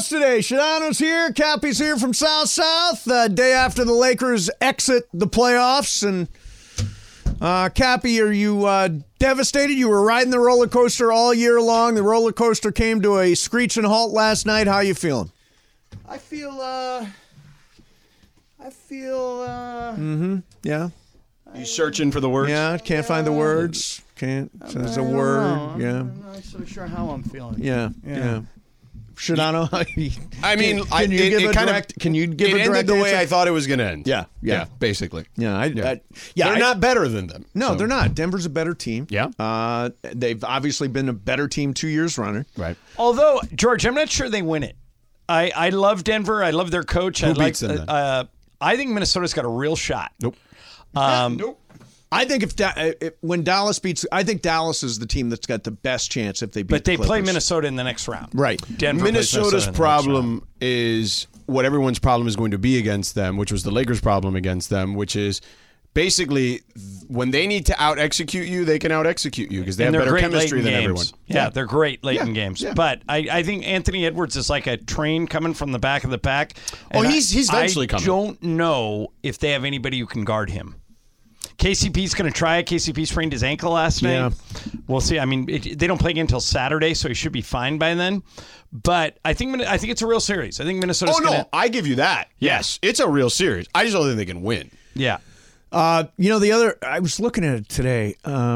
house today. Shadano's here. Cappy's here from South. Day after the Lakers exit the playoffs. And Cappy, are you devastated? You were riding the roller coaster all year long. The roller coaster came to a screeching halt last night. How you feeling? I feel. Yeah. You searching for the words? Yeah. Can't find the words. There's a word. Yeah. I'm not so sure how I'm feeling. Yeah. Shadano, I mean, can you give a direct ended the way answer? I thought it was going to end. Yeah. Basically. They're Not better than them. No, so. they're not. Denver's a better team. Yeah. They've obviously been a better team 2 years running. Right. Although, George, I'm not sure they win it. I love Denver. I love their coach. Who beats them then? I think Minnesota's got a real shot. Nope. Nope. I think when Dallas beats, I think Dallas is the team that's got the best chance if they beat. But they the play Clippers. Minnesota in the next round. Right. Denver plays Minnesota's Minnesota in the problem is what everyone's problem is going to be against them, which was the Lakers' problem against them, which is basically when they need to out-execute you, they can out-execute you because they have better chemistry than everyone. Yeah, they're great late in games. Yeah. But I think Anthony Edwards is like a train coming from the back of the pack. Oh, he's eventually coming. I don't know if they have anybody who can guard him. KCP's going to try it. KCP sprained his ankle last night. Yeah. We'll see. I mean, they don't play again until Saturday, so he should be fine by then. But I think it's a real series. I think Minnesota's going to... I give you that. Yes, it's a real series. I just don't think they can win. Yeah. I was looking at it today.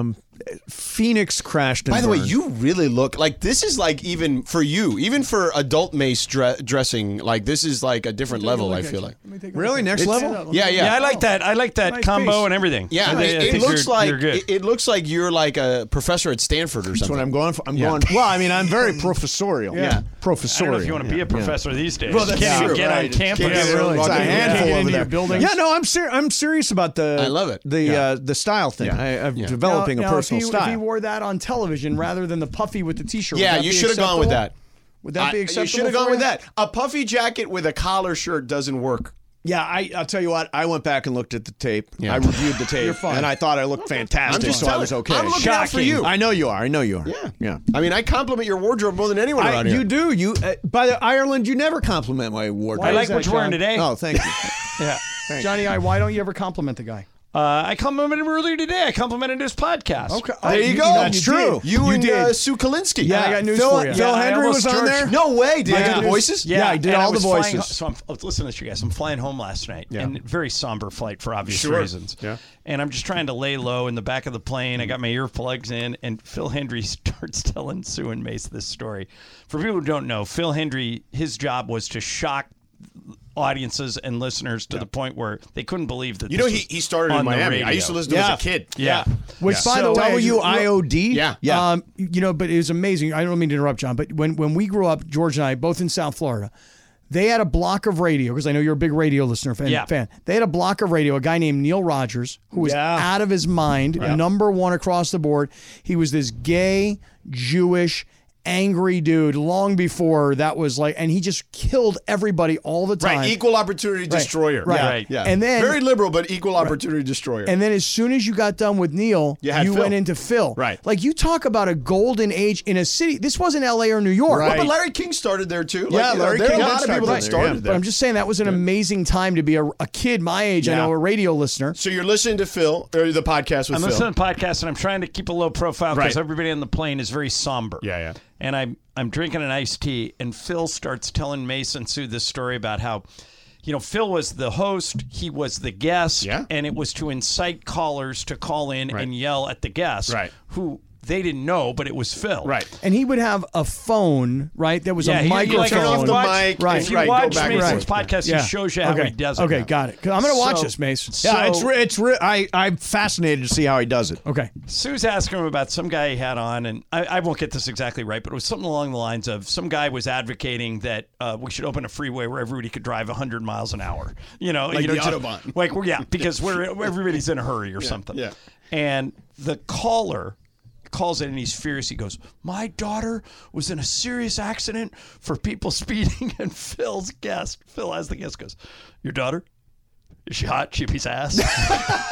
Phoenix crashed. By the way, you really look like this is like even for you, even for adult Mace dressing, like this is like a different level. I feel like really next level. Yeah. I like that. I like that nice combo piece. and everything. Yeah, I think it looks like you're good. it looks like you're like a professor at Stanford or That's something. what I'm going for. Well, I mean, I'm very professorial. Yeah. Professorial. I don't know if you want to be a professor these days. Well, that's you can't true, even get right. on campus. Can't get Really, it's a handful over there. Buildings. Yeah, no, I'm serious about the. I love it. The style thing. Yeah. I'm developing a personal if style. he wore that on television rather than the puffy with the t-shirt. Yeah, would that you be should have gone with that. Would that be acceptable? You should have for gone with you? that. A puffy jacket with a collar shirt doesn't work. Yeah, I'll tell you what. I went back and looked at the tape. Yeah. I reviewed the tape, and I thought I looked fantastic, I'm just so I was okay. I'm looking out for you. I know you are. Yeah. I mean, I compliment your wardrobe more than anyone around here. You do. By Ireland, you never compliment my wardrobe. I like that, what you're wearing John? today. Oh, thank you. Yeah. Johnny I, why don't you ever compliment the guy? I complimented him earlier today. I complimented his podcast. Okay. There you go. That's true. You and did. Sue Kalinsky. Yeah, I got news Phil, for you. Phil Yeah, I Hendry almost was on charged- there. No way. Did Yeah. he do the voices? Yeah, he did and all I was the flying voices. listen to this, you guys. I'm flying home last night, and very somber flight for obvious Sure. reasons. Yeah. And I'm just trying to lay low in the back of the plane. I got my earplugs in, and Phil Hendry starts telling Sue and Mace this story. For people who don't know, Phil Hendry, his job was to shock audiences and listeners to the point where they couldn't believe that. You know, this was he started on in the Miami. I radio. used to listen to him as a kid. Yeah. Which, by the way, WIOD. Yeah. but it was amazing. I don't mean to interrupt, John, but when we grew up, George and I, both in South Florida, they had a block of radio, because I know you're a big radio listener fan. They had a block of radio, a guy named Neil Rogers, who was out of his mind, number one across the board. He was this gay, Jewish, angry dude long before that was like, and he just killed everybody all the time. Right, equal opportunity destroyer. Right. Yeah. Right. Yeah. And then- very liberal, but equal opportunity destroyer. And then as soon as you got done with Neil, You had Phil. went into Phil. Right. Like, you talk about a golden age in a city. This wasn't LA or New York. Well, but Larry King started there too. Yeah, Larry there are King a lot of started people that there, started yeah. there. But I'm just saying that was an amazing time to be a kid my age. I Yeah. know, a radio listener. So you're listening to Phil, or the podcast with I'm Phil. listening to the podcast, and I'm trying to keep a low profile because Right. everybody on the plane is very somber. Yeah. And I'm drinking an iced tea, and Phil starts telling Mason and Sue this story about how, Phil was the host, he was the guest, and it was to incite callers to call in and yell at the guest, who they didn't know, but it was Phil. Right. And he would have a phone, right? That was a he- microphone. like, if you Turn off the watch- mic. Right. If you Right, go watch back and Mason's forth. podcast, he shows you how he does it. Okay, now. got it. 'Cause I'm going to watch So- this, Mace. Yeah, So- I'm fascinated to see how he does it. Okay. Sue's asking him about some guy he had on, and I won't get this exactly right, but it was something along the lines of some guy was advocating that we should open a freeway where everybody could drive 100 miles an hour. the Autobahn. Because everybody's in a hurry or something. Yeah. And the caller calls in and he's furious. He goes, "My daughter was in a serious accident for people speeding." And Phil as the guest goes, "Your daughter? Is she hot? She beats ass?"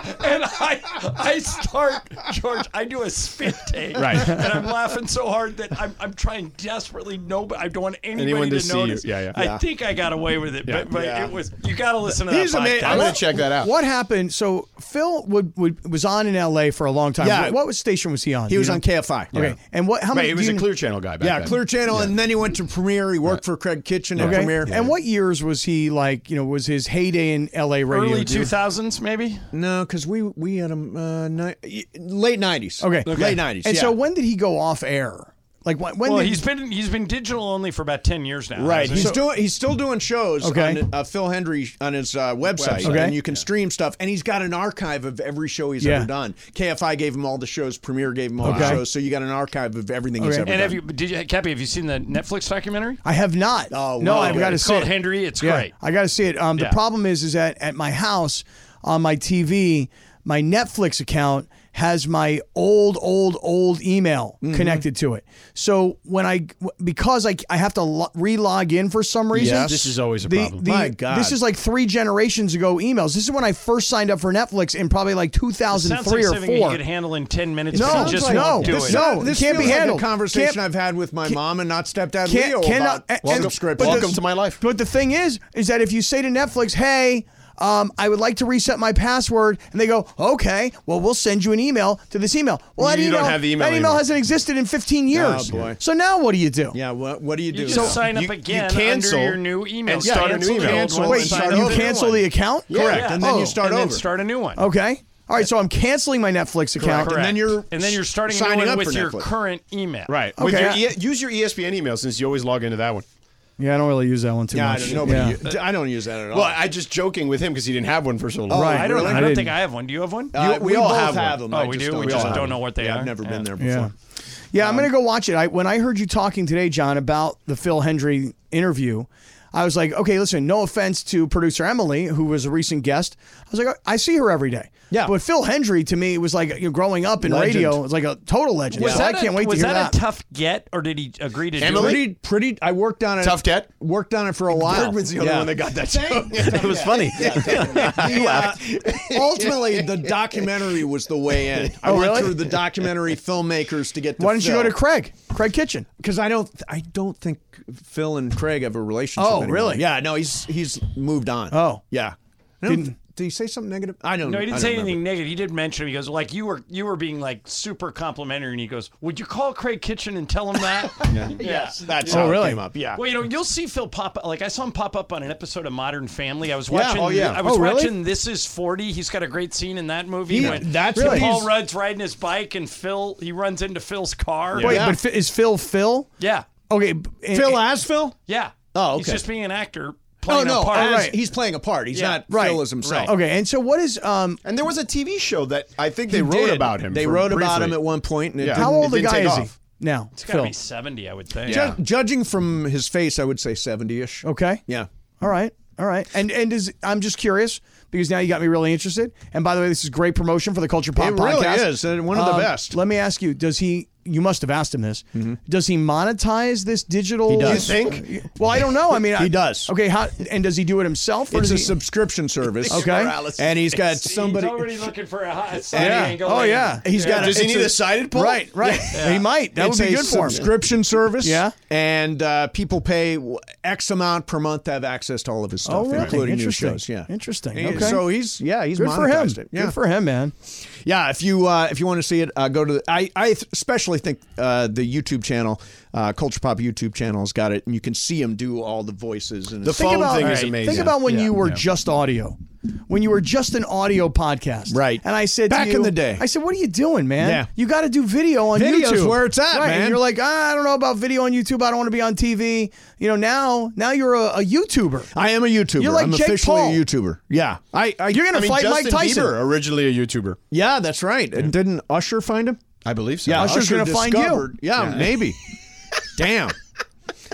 And I start, George, I do a spit take. Right. And I'm laughing so hard that I'm trying desperately. I don't want anybody to notice. Yeah. I think I got away with it, but it was. You got to listen to that podcast. I'm going to check that out. What happened? So Phil was on in L.A. for a long time. Yeah. What station was he on? He was on KFI. Okay. And how many? He was a Clear Channel guy back then. Clear Channel, and then he went to Premiere. He worked for Craig Kitchen at Premiere. And what years was he like? Was his heyday in L.A. radio? Early 2000s, maybe. No, because we had him late 90s. Okay. Late 90s. And so when did he go off air? Like when? Well, he's been digital only for about 10 years now. Right. He's still doing shows on Phil Hendry on his website, and you can stream stuff. And he's got an archive of every show he's ever done. KFI gave him all the shows. Premiere gave him all the shows. So you got an archive of everything he's ever done. Cappy, have you seen the Netflix documentary? I have not. Oh, no, I've got to see it. It's called Hendry. It's great. I got to see it. The problem is that at my house on my TV, my Netflix account has my old email connected to it. So because I have to re-log in for some reason. Yes. This is always a problem. My God. This is like 3 generations ago emails. This is when I first signed up for Netflix in probably like 2003 or 4. You could handle in 10 minutes. No, just no, do it. No, this can't be handled. Like a conversation I've had with my mom and not stepdad Leo about subscription. Welcome to my life. But the thing is that if you say to Netflix, hey, I would like to reset my password, and they go, okay, well, we'll send you an email to this email. Well, that don't have the email that email hasn't existed in 15 years. Oh, boy. So now what do you do? Yeah, what do you do? You just sign up again cancel under your new email. and start a new email. Wait, you cancel the account? Correct. And then you start over. And then start a new one. Okay. All right, so I'm canceling my Netflix account. Correct. And then you're starting signing a new up one with for your Netflix. current email. Right. Okay. Use your ESPN email since you always log into that one. Yeah, I don't really use that one too much. I don't use that at all. Well, I just joking with him because he didn't have one for so long. Right. I don't think I have one. Do you have one? We all both have them. Oh, we do? We just don't know what they are? I've never been there before. Yeah, I'm going to go watch it. When I heard you talking today, John, about the Phil Hendry interview, I was like, okay, listen, no offense to producer Emily, who was a recent guest. I was like, I see her every day. Yeah. But Phil Hendry, to me, was like, growing up in radio, was like a total legend. So I can't wait to hear that. Was that a tough get, or did he agree to do it? Pretty. I worked on it. Tough get? Worked on it for a while. Berg was the only one that got that joke. It was funny. Ultimately, the documentary was the way in. I went through the documentary filmmakers to get to Why didn't you Phil. go to Craig Kitchen? Because I don't think Phil and Craig have a relationship anymore. Really? Yeah, no, he's moved on. Oh. Yeah. Did he say something negative? I don't know. No, he didn't say anything negative. He did mention, he goes, like, you were being, like, super complimentary, and he goes, would you call Craig Kitchen and tell him that? Yes. That's how it came up. Yeah. Well, you'll see Phil pop up. Like, I saw him pop up on an episode of Modern Family. I was watching. Oh, yeah. I was really? watching This Is 40. He's got a great scene in that movie. That's really? Paul Rudd's riding his bike, and he runs into Phil's car. Wait, but is Phil Phil? Yeah. Okay. Phil as Phil? Yeah. Oh, okay. He's just being an actor playing a part. Right. He's playing a part. He's not Phil as himself. Okay, and so what is And there was a TV show that I think they wrote about him. They wrote about him at one point. And how old a guy is he off. now? It's got to be 70, I would think. Yeah. Judging from his face, I would say 70-ish. Okay. Yeah. All right. And I'm just curious because now you got me really interested. And by the way, this is great promotion for the Culture Pop It podcast. really is. One of the best. Let me ask you, you must have asked him this. Does he monetize this digital? He does. You think? Well, I don't know. I mean, He does. Okay, and does he do it himself? Or It's a does he, subscription service. Okay. And he's got somebody. He's already looking for a hot side Yeah. angle. Oh, yeah. He's got. Does he need a sided pole? Right. He might. That would be good for him. Subscription service. Yeah. And people pay X amount per month to have access to all of his stuff, Oh, really? including new Interesting. shows. Yeah. Interesting. And Okay. So he's good for him. monetized it. Yeah. Good for him, man. Yeah, if you want to see it, go to I especially think the YouTube channel, Culture Pop YouTube channel has got it, and you can see him do all the voices. And The phone thing is amazing. Think about when you were just audio. When you were just an audio podcast. Right. And I said Back to you, in the day. I said, what are you doing, man? Yeah. You got to do video on Video's YouTube. where it's at, right. man. And you're like, I don't know about video on YouTube. I don't want to be on TV. Now you're a YouTuber. I am a YouTuber. You're like I'm Jake officially Paul. a YouTuber. Yeah. You're going to fight Justin Mike Tyson. Bieber, originally a YouTuber. Yeah, that's right. And didn't Usher find him? I believe so. Yeah, Usher's Usher gonna find you. discovered- Yeah, maybe. Damn.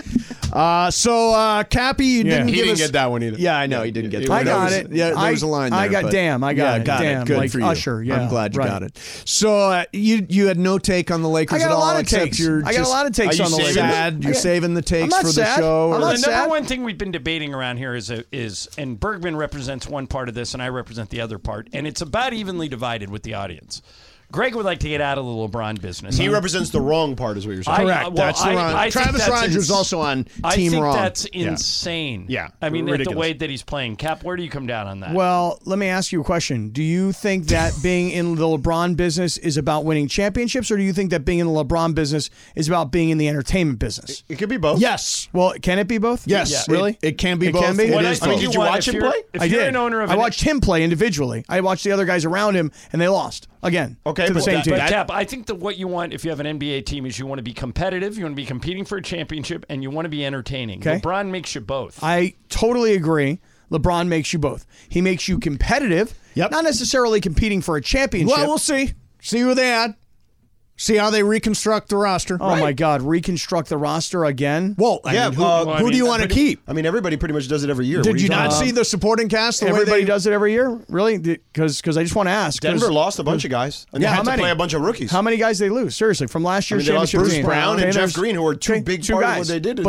Cappy, you didn't he give didn't us... get that one either. Yeah, I know he didn't get that one. I got it. Yeah, there was a line there. I got damn. I got it. Damn. Good like for you. Usher. Yeah, I'm glad you got it. So you had no take on the Lakers I got at a all. lot of takes. I got a lot of takes on the Lakers. You're saving the takes for the show. The number one thing we've been debating around here is, and Bergman represents one part of this, and I represent the other part, and it's about evenly divided with the audience. Greg would like to get out of the LeBron business. He represents the wrong part, is what you're saying. Correct. That's the wrong. Travis Rogers also on Team Wrong. I think that's insane. Yeah. I mean, at the way that he's playing. Cap, where do you come down on that? Well, let me ask you a question. Do you think that being in the LeBron business is about winning championships, or do you think that being in the LeBron business is about being in the entertainment business? It could be both. Yes. Well, can it be both? Yes. Really? It can be both. Can be? Did you watch him play? I did. I watched him play individually. I watched the other guys around him, and they lost again. Okay, to the same team. Cap, I think that what you want if you have an NBA team is you want to be competitive, you want to be competing for a championship, and you want to be entertaining. Okay. LeBron makes you both. I totally agree. LeBron makes you both. He makes you competitive, not necessarily competing for a championship. Well, we'll see. See who they add. See how they reconstruct the roster. Oh, my God. Reconstruct the roster again? Well, who do you want to keep? I mean, everybody pretty much does it every year. Did you not see the supporting cast? Everybody does it every year? Really? Because I just want to ask. Denver lost a bunch of guys. And they had to play a bunch of rookies. How many guys did they lose? Seriously, from last year's they lost championship Bruce team. Brown and Jeff Green, who were two big part of what they did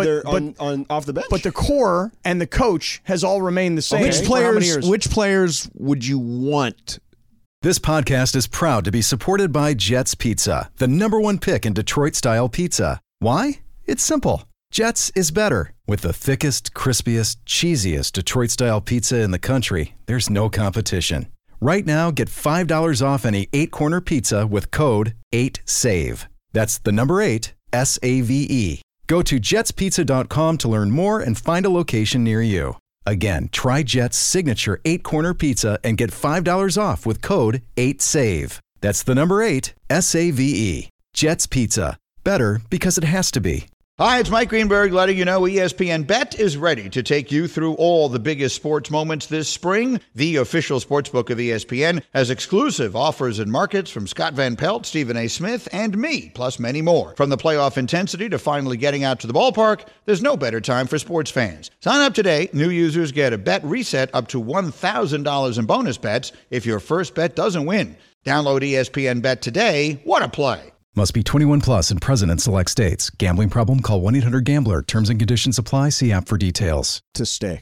off the bench. But the core and the coach has all remained the same. Which players would you want? This podcast is proud to be supported by Jets Pizza, the #1 pick in Detroit-style pizza. Why? It's simple. Jets is better. With the thickest, crispiest, cheesiest Detroit-style pizza in the country, there's no competition. Right now, get $5 off any 8-corner pizza with code 8SAVE. That's the number 8, S-A-V-E. Go to jetspizza.com to learn more and find a location near you. Again, try Jet's signature 8-corner pizza and get $5 off with code 8SAVE. That's the number 8, S-A-V-E. Jet's Pizza. Better because it has to be. Hi, it's Mike Greenberg letting you know ESPN Bet is ready to take you through all the biggest sports moments this spring. The official sportsbook of ESPN has exclusive offers and markets from Scott Van Pelt, Stephen A. Smith, and me, plus many more. From the playoff intensity to finally getting out to the ballpark, there's no better time for sports fans. Sign up today. New users get a bet reset up to $1,000 in bonus bets if your first bet doesn't win. Download ESPN Bet today. What a play. Must be 21 plus and present in select states. Gambling problem? Call 1-800-GAMBLER. Terms and conditions apply. See app for details. To stay.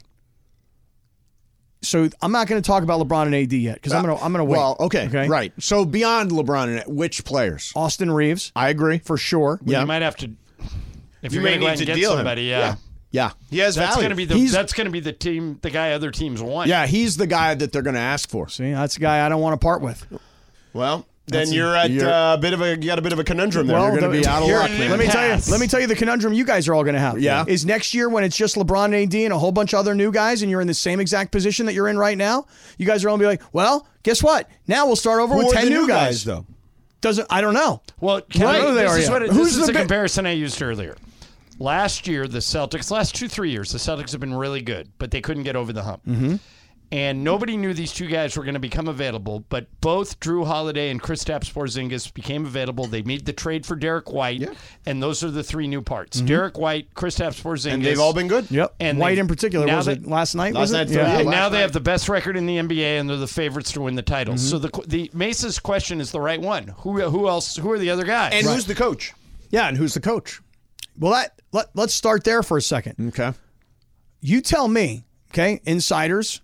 So I'm not going to talk about LeBron and AD yet because I'm going to wait. Well, okay, right. So beyond LeBron, which players? Austin Reeves. I agree. For sure. Well, you might have to, if you're going to go ahead and get somebody, Yeah, he has that's value. That's going to be the team, the guy other teams want. Yeah, he's the guy that they're going to ask for. See, that's a guy I don't want to part with. Well, then you got a bit of a conundrum there. Well, you're going to be out of luck, man. Let me tell you the conundrum you guys are all going to have. Yeah. Is next year when it's just LeBron and AD and a whole bunch of other new guys and you're in the same exact position that you're in right now, you guys are all going to be like, well, guess what? Now we'll start over with 10 new guys. Though? I don't know. Well, this is a comparison I used earlier. Last year, the Celtics, last 2-3 years, the Celtics have been really good, but they couldn't get over the hump. Mm-hmm. And nobody knew these two guys were going to become available, but both Drew Holiday and Kristaps Porzingis became available. They made the trade for Derek White, and those are the three new parts. Mm-hmm. Derek White, Kristaps Porzingis. And they've all been good. Yep. And White in particular, was it last night? And now they have the best record in the NBA, and they're the favorites to win the title. Mm-hmm. So the Mesa's question is the right one. Who else? Who are the other guys? And who's the coach? Yeah, and who's the coach? Well, let's start there for a second. Okay. You tell me, okay, insiders,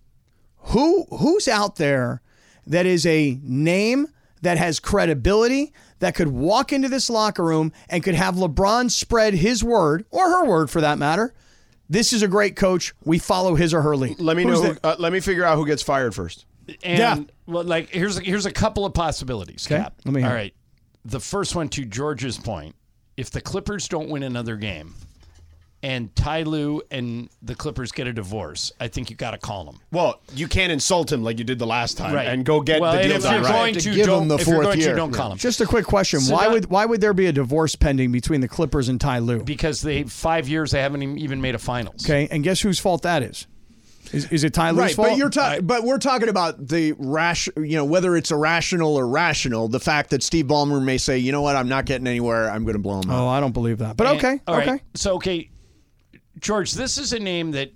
who's out there that is a name that has credibility, that could walk into this locker room and could have LeBron spread his word, or her word for that matter. This is a great coach. We follow his or her lead. Let me figure out who gets fired first. And well, like here's a couple of possibilities, okay. Cap. Let me hear. All right. The first one, to George's point, if the Clippers don't win another game and Ty Lue and the Clippers get a divorce, I think you got to call him. Well, you can't insult him like you did the last time, right. and go get the deal done right. Don't call him. Just a quick question: so why would there be a divorce pending between the Clippers and Ty Lue? Because 5 years they haven't even made a finals. Okay, and guess whose fault that is? Is it Ty Lue's fault? But we're talking about the whether it's irrational or rational. The fact that Steve Ballmer may say, you know what, I'm not getting anywhere. I'm going to blow him out. Oh, I don't believe that. But okay. Right. So George, this is a name that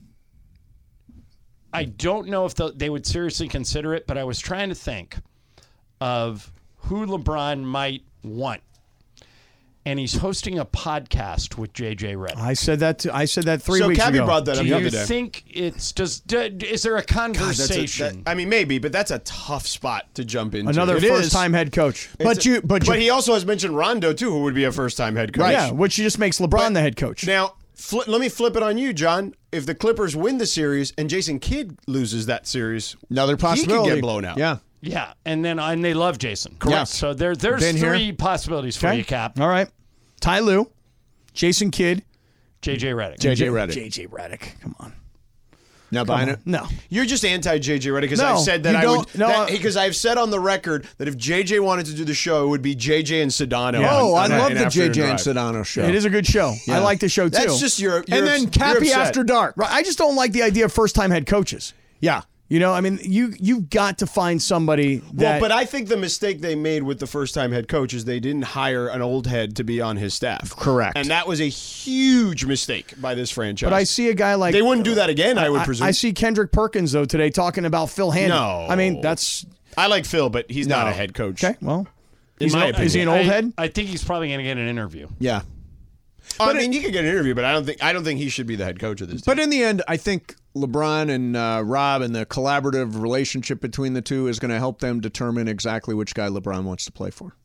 I don't know if they would seriously consider it, but I was trying to think of who LeBron might want. And he's hosting a podcast with JJ Redick. I said that 3 weeks ago. So Cappy brought that up the other day. Do you think is there a conversation? Maybe, but that's a tough spot to jump into. Another first-time head coach. But he also has mentioned Rondo, too, who would be a first-time head coach. Right. Yeah, which just makes LeBron the head coach. Now, let me flip it on you, John. If the Clippers win the series and Jason Kidd loses that series, another possibility. He could get blown out. Yeah. Yeah, and they love Jason. Correct. Yeah. So there's three possibilities for you, Cap. All right. Ty Lue, Jason Kidd, JJ Redick. JJ Redick. Come on. Not buying it? No. You're just anti-JJ Redick because I've said that because I've said on the record that if JJ wanted to do the show, it would be JJ and Sedano. Yeah. I love the JJ and Sedano show. It is a good show. Yeah. I like the show, too. That's just and then Cappy After Dark. Right. I just don't like the idea of first-time head coaches. Yeah. You know, I mean, you've got to find somebody that... Well, but I think the mistake they made with the first-time head coach is they didn't hire an old head to be on his staff. Correct. And that was a huge mistake by this franchise. But I see a guy like... They wouldn't do that again, I would presume. I see Kendrick Perkins, though, today talking about Phil Handy. No. I mean, that's... I like Phil, but he's not a head coach. Okay, well... Is he an old head? I think he's probably going to get an interview. Yeah. I mean, he could get an interview, but I don't think he should be the head coach of this team. But in the end, I think LeBron and Rob and the collaborative relationship between the two is going to help them determine exactly which guy LeBron wants to play for.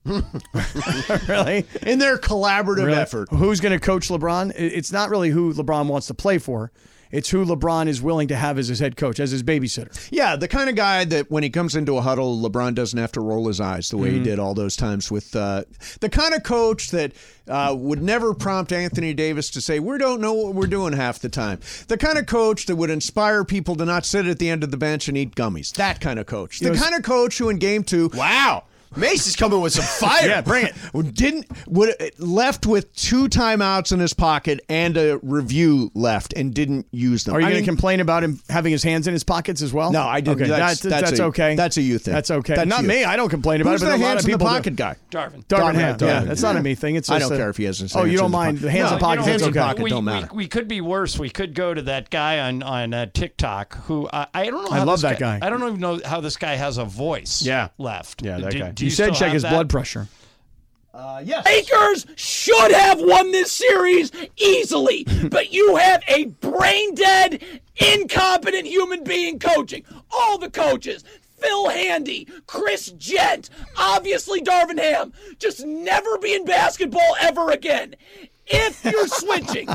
Really? In their collaborative effort. Who's going to coach LeBron? It's not really who LeBron wants to play for. It's who LeBron is willing to have as his head coach, as his babysitter. Yeah, the kind of guy that when he comes into a huddle, LeBron doesn't have to roll his eyes the way he did all those times with the kind of coach that would never prompt Anthony Davis to say, we don't know what we're doing half the time. The kind of coach that would inspire people to not sit at the end of the bench and eat gummies. That kind of coach. The kind of coach who in game 2... Wow. Mace is coming with some fire. Yeah, bring it. Left with 2 timeouts in his pocket and a review left and didn't use them. Are you going to complain about him having his hands in his pockets as well? No, I didn't. Okay, that's okay. That's a you thing. That's okay. That's not me. I don't complain about Who's it, but the a lot hands of in the people pocket guy? Darvin Ham. Yeah, that's not a me thing. It's I just don't care if he has his hands. Oh, you don't in the mind pocket. the hands in pockets? Hands in okay. pocket don't matter. We could be worse. We could go to that guy on TikTok who I don't know. I love that guy. I don't even know how this guy has a voice. Left. Yeah, that guy. You said check his blood pressure. Yes. Lakers should have won this series easily, but you have a brain-dead, incompetent human being coaching. All the coaches, Phil Handy, Chris Gent, obviously Darvin Ham, just never be in basketball ever again. If you're switching,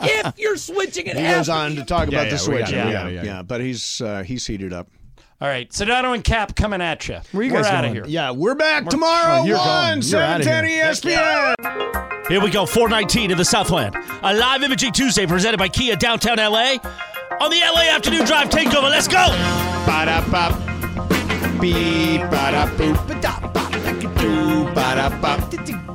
and he goes on to talk about the switch. Yeah, but he's heated up. All right, Sedano and Cap coming at you. Where you guys out of going? here. Yeah, we're back tomorrow. 7:10 ESPN. Here we go, 419 in the Southland. A live imaging Tuesday presented by Kia downtown LA. On the LA Afternoon Drive takeover, let's go. Ba-da-bop. Beep, ba-da-boop. Ba-da-bop. Ba-da-bop.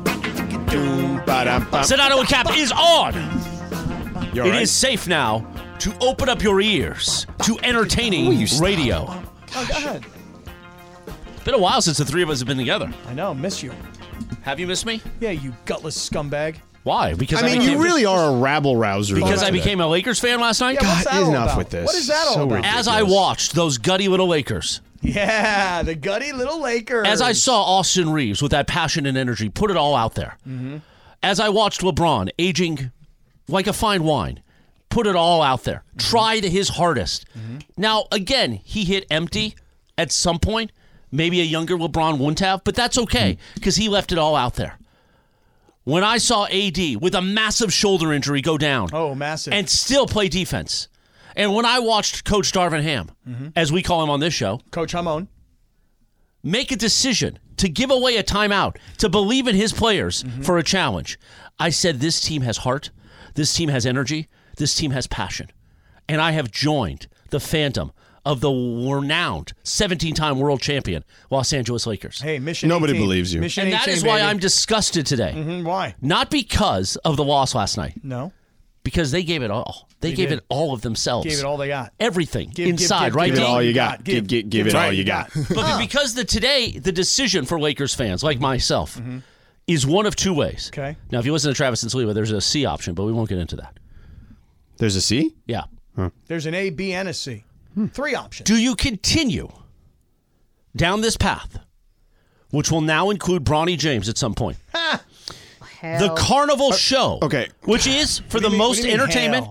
Ba-da-bop. Sedano and Cap is on. It is safe now to open up your ears to entertaining radio. Oh, go ahead. Been a while since the three of us have been together. I know, miss you. Have you missed me? Yeah, you gutless scumbag. Why? Because you really are a rabble rouser. Because I became a Lakers fan last night? Yeah, what's that all enough about? with this. What is that all about? As I watched those gutty little Lakers. Yeah, the gutty little Lakers. As I saw Austin Reeves with that passion and energy put it all out there. Mm-hmm. As I watched LeBron aging like a fine wine. Put it all out there. Mm-hmm. Tried his hardest. Mm-hmm. Now, again, he hit empty at some point. Maybe a younger LeBron wouldn't have, but that's okay because he left it all out there. When I saw AD with a massive shoulder injury go down. Oh, massive. And still play defense. And when I watched Coach Darvin Ham, as we call him on this show. Coach Hamon. Make a decision to give away a timeout, to believe in his players for a challenge. I said this team has heart. This team has energy. This team has passion. And I have joined the phantom of the renowned 17-time world champion Los Angeles Lakers. Hey, Mission Nobody 18. believes you. Mission and that 18, is why baby. I'm disgusted today. Why? Not because of the loss last night. No. Because they gave it all. They gave it all of themselves. Gave it all they got. Everything Give inside, right? Give it Dean? all you got. Give it all you got. But because the decision for Lakers fans, like myself, is one of two ways. Okay. Now, if you listen to Travis and Saliba, there's a C option, but we won't get into that. There's a C? Yeah. Huh. There's an A, B, and a C. 3 options. Do you continue down this path, which will now include Bronny James at some point? The Carnival Show, which is, for the most entertainment,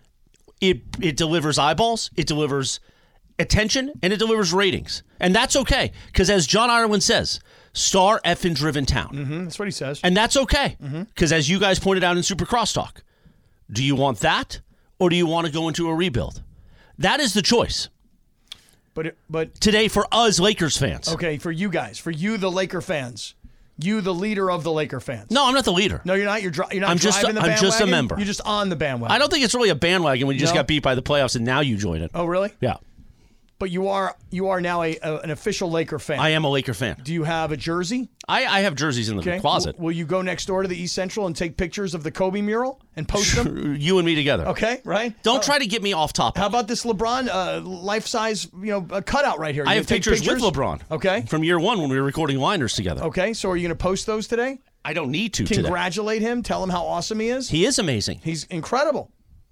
it delivers eyeballs, it delivers attention, and it delivers ratings. And that's okay, because as John Ireland says, star effing driven town. Mm-hmm, that's what he says. And that's okay, because as you guys pointed out in Super Crosstalk, do you want that, or do you want to go into a rebuild? That is the choice. But today, for us Lakers fans. Okay, for you guys, for you, the Laker fans. You, the leader of the Laker fans. No, I'm not the leader. No, you're not. You're not I'm driving the bandwagon? I'm just a member. You're just on the bandwagon. I don't think it's really a bandwagon when you just got beat by the playoffs and now you join it. Oh, really? Yeah. But you are now an official Laker fan. I am a Laker fan. Do you have a jersey? I have jerseys in the closet. Will you go next door to the East Central and take pictures of the Kobe mural and post them? You and me together. Okay, right? Don't try to get me off topic. How about this LeBron life-size cutout right here? I have pictures with LeBron. Okay. From year one when we were recording Liners together. Okay, so are you going to post those today? I don't need to Congratulate him. Tell him how awesome he is. He is amazing. He's incredible.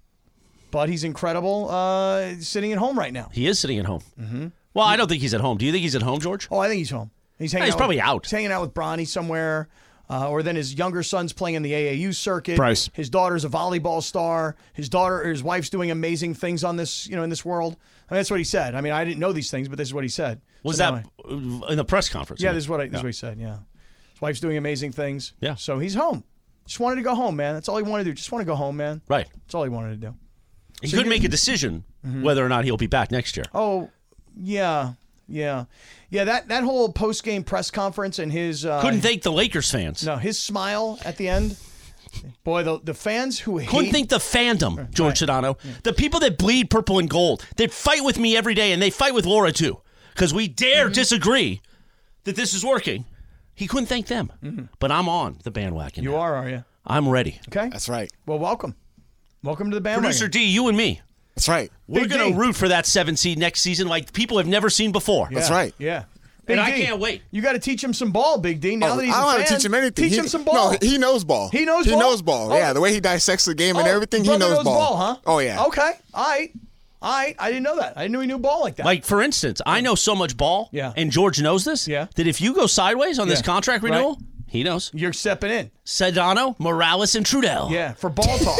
But he's incredible sitting at home right now. He is sitting at home. Mm-hmm. Well, I don't think he's at home. Do you think he's at home, George? Oh, I think he's home. He's probably out. He's hanging out with Bronny somewhere. Or then his younger son's playing in the AAU circuit. Price. His daughter's a volleyball star. His wife's doing amazing things on this, in this world. I mean, that's what he said. I mean, I didn't know these things, but this is what he said. Was that in the press conference? Yeah, this is what he said. Yeah, his wife's doing amazing things. Yeah. So he's home. Just wanted to go home, man. That's all he wanted to do. Just want to go home, man. Right. That's all he wanted to do. He could make a decision whether or not he'll be back next year. Oh, yeah. Yeah. That whole post-game press conference and his couldn't thank the Lakers fans. No, his smile at the end. Boy, the fans who couldn't thank the fandom, George Sedano. Yeah. The people that bleed purple and gold, that fight with me every day, and they fight with Laura too, because we dare disagree that this is working. He couldn't thank them, but I'm on the bandwagon. You are you? I'm ready. Okay, that's right. Well, welcome to the bandwagon. Producer D, you and me. That's right. We're going to root for that 7 seed next season like people have never seen before. Yeah. That's right. Yeah. Big D, I can't wait. You got to teach him some ball, Big D. Now that he's I don't want to teach him anything. Teach him some ball. No, he knows ball. He knows ball? Oh. Yeah, the way he dissects the game and everything, he knows ball, huh? Oh, yeah. Okay. All right. I didn't know that. I didn't know he knew ball like that. Like, for instance, I know so much ball, and George knows this, that if you go sideways on this contract renewal, he knows. You're stepping in. Sedano, Morales, and Trudell. Yeah, for ball talk.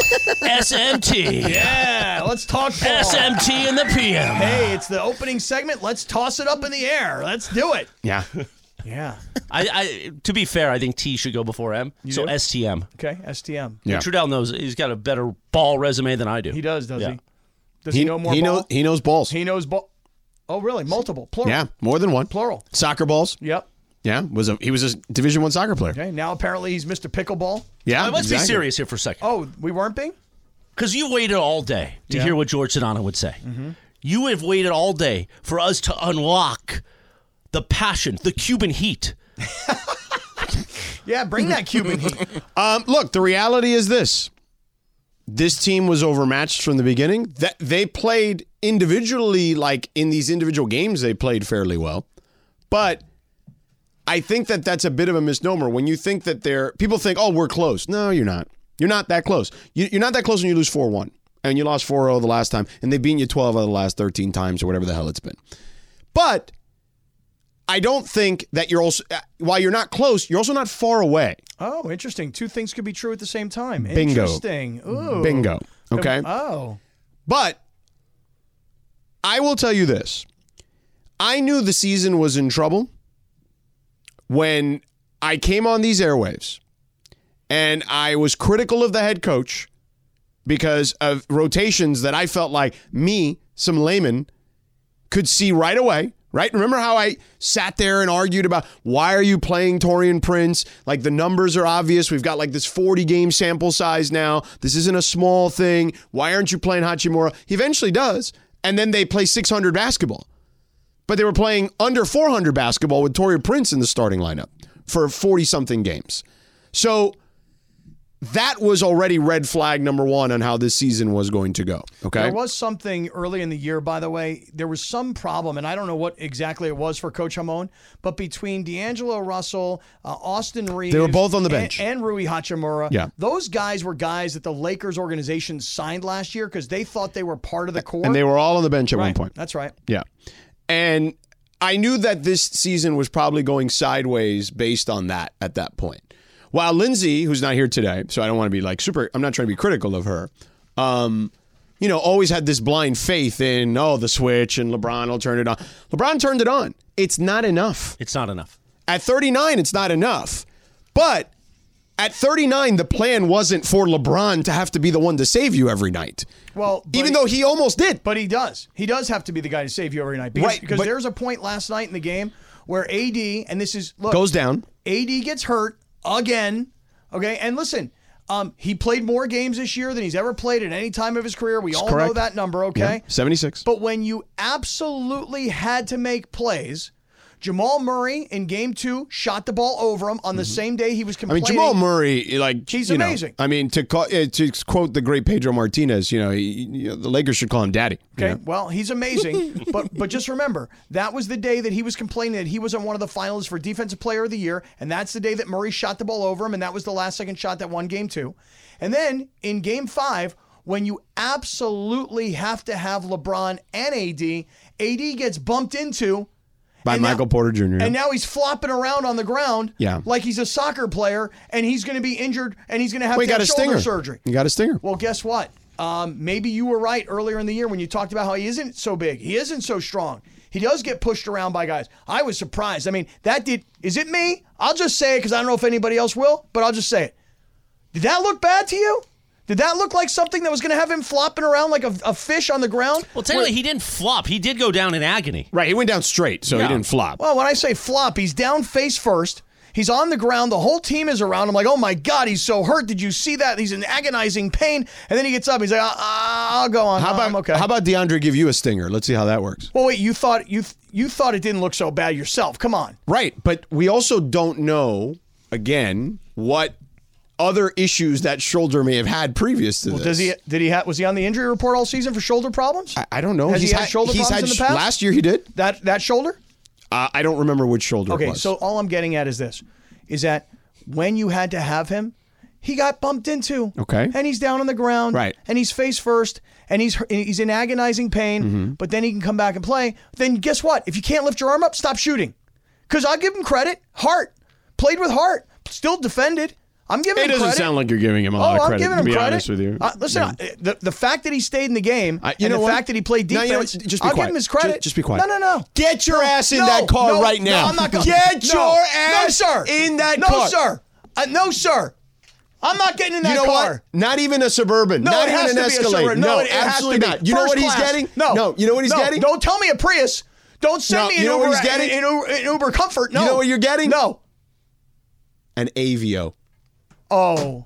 SMT. Yeah, let's talk ball. SMT in the PM. Hey, it's the opening segment. Let's toss it up in the air. Let's do it. Yeah. Yeah. I to be fair, I think T should go before M. So STM. Okay, STM. Yeah. Trudell knows he's got a better ball resume than I do. He does he? Does he know more ball? He knows balls. He knows ball. Oh, really? Multiple. Plural. Yeah, more than one. Plural. Soccer balls. Yep. Yeah, he was a Division I soccer player. Okay, now apparently he's Mr. Pickleball. Yeah, let's be serious here for a second. Oh, we weren't being? Because you waited all day to hear what George Sedano would say. You have waited all day for us to unlock the passion, the Cuban heat. Yeah, bring that Cuban heat. Look, the reality is this. This team was overmatched from the beginning. They played individually, like in these individual games, they played fairly well. But I think that's a bit of a misnomer. When you think that people think, oh, we're close. No, you're not. You're not that close. You're not that close when you lose 4-1. And you lost 4-0 the last time. And they've beaten you 12 out of the last 13 times or whatever the hell it's been. But I don't think that while you're not close, you're also not far away. Oh, interesting. Two things could be true at the same time. Bingo. Interesting. Ooh. Bingo. Okay? Oh. But I will tell you this. I knew the season was in trouble when I came on these airwaves and I was critical of the head coach because of rotations that I felt like some layman, could see right away. Right? Remember how I sat there and argued about why are you playing Taurean Prince? Like the numbers are obvious. We've got like this 40-game sample size now. This isn't a small thing. Why aren't you playing Hachimura? He eventually does. And then they play 600 basketball. But they were playing under 400 basketball with Taurean Prince in the starting lineup for 40-something games. So that was already red flag number one on how this season was going to go. Okay. There was something early in the year, by the way. There was some problem, and I don't know what exactly it was for Coach Hamon, but between D'Angelo Russell, Austin Reeves, they were both on the bench, and Rui Hachimura. Yeah. Those guys were guys that the Lakers organization signed last year because they thought they were part of the core. And they were all on the bench at one point. That's right. Yeah. And I knew that this season was probably going sideways based on that at that point. While Lindsay, who's not here today, so I don't want to be like I'm not trying to be critical of her, always had this blind faith in, the switch and LeBron will turn it on. LeBron turned it on. It's not enough. It's not enough. At 39, it's not enough. But at 39, the plan wasn't for LeBron to have to be the one to save you every night. Well, even though he almost did. But he does. He does have to be the guy to save you every night. Because there's a point last night in the game where AD, and this is, goes down. AD gets hurt again. Okay, and listen, he played more games this year than he's ever played at any time of his career. We all know that number, okay? Yeah, 76. But when you absolutely had to make plays, Jamal Murray in game 2 shot the ball over him on the same day he was complaining. Jamal Murray, he's amazing. To quote the great Pedro Martinez, the Lakers should call him daddy. Okay, well, he's amazing. but just remember, that was the day that he was complaining that he wasn't one of the finalists for Defensive Player of the Year, and that's the day that Murray shot the ball over him, and that was the last second shot that won game 2. And then in game 5, when you absolutely have to have LeBron and AD gets bumped into by Michael Porter Jr. And now he's flopping around on the ground like he's a soccer player, and he's going to be injured, and he's going to have to have shoulder surgery. You got a stinger. Well, guess what? Maybe you were right earlier in the year when you talked about how he isn't so big. He isn't so strong. He does get pushed around by guys. I was surprised. I mean, is it me? I'll just say it because I don't know if anybody else will, but I'll just say it. Did that look bad to you? Did that look like something that was going to have him flopping around like a fish on the ground? Well, technically, he didn't flop. He did go down in agony. Right, he went down straight, so he didn't flop. Well, when I say flop, he's down face first. He's on the ground. The whole team is around him like, oh, my God, he's so hurt. Did you see that? He's in agonizing pain. And then he gets up. He's like, I'll go on. I'm okay. How about DeAndre give you a stinger? Let's see how that works. Well, wait, you thought it didn't look so bad yourself. Come on. Right, but we also don't know, again, what other issues that shoulder may have had previous to this. Was he on the injury report all season for shoulder problems? I don't know. Has he had shoulder problems in the past? Last year he did. That shoulder? I don't remember which shoulder it was. Okay, so all I'm getting at is this, is that when you had to have him, he got bumped into. Okay. And he's down on the ground. Right. And he's face first, and he's in agonizing pain, but then he can come back and play. Then guess what? If you can't lift your arm up, stop shooting. Because I'll give him credit. Heart. Played with heart. Still defended. I'm giving him credit. It doesn't sound like you're giving him a lot of credit, I'm giving him to be credit. honest with you. Listen, the fact that he stayed in the game and the fact that he played defense, just be I'll quiet. give him his credit. Just be quiet. No. Get your ass in that car right now. No, I'm not going. Get your ass in that car. No, sir. No, sir. I'm not getting in that car. What? Not even a Suburban. No, not it has even an to be a Escalade. Suburban. No, it absolutely has to not. You know what he's getting? No. You know what he's getting? Don't tell me a Prius. Don't send me an Uber. What he's getting? An Uber Comfort. No. You know what you're getting? No. An Avio. Oh.